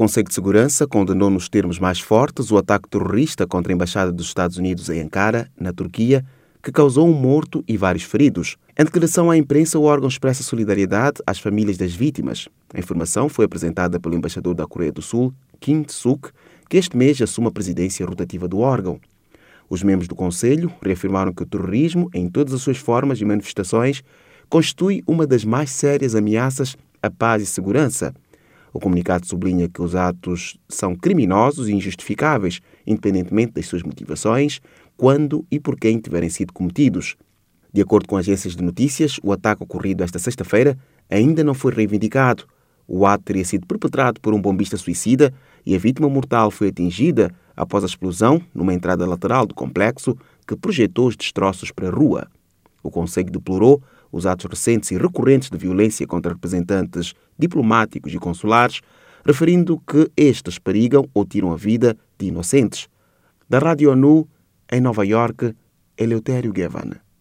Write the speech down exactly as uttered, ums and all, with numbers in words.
Conselho de Segurança condenou nos termos mais fortes o ataque terrorista contra a Embaixada dos Estados Unidos em Ankara, na Turquia, que causou um morto e vários feridos. Em declaração à imprensa, o órgão expressa solidariedade às famílias das vítimas. A informação foi apresentada pelo embaixador da Coreia do Sul, Kim Suk, que este mês assume a presidência rotativa do órgão. Os membros do Conselho reafirmaram que o terrorismo, em todas as suas formas e manifestações, constitui uma das mais sérias ameaças à paz e segurança. O comunicado sublinha que os atos são criminosos e injustificáveis, independentemente das suas motivações, quando e por quem tiverem sido cometidos. De acordo com agências de notícias, o ataque ocorrido esta sexta-feira ainda não foi reivindicado. O ato teria sido perpetrado por um bombista suicida e a vítima mortal foi atingida após a explosão numa entrada lateral do complexo que projetou os destroços para a rua. O Conselho deplorou os atos recentes e recorrentes de violência contra representantes diplomáticos e consulares, referindo que estes perigam ou tiram a vida de inocentes. Da Rádio ONU, em Nova Iorque, Eleutério Gavan.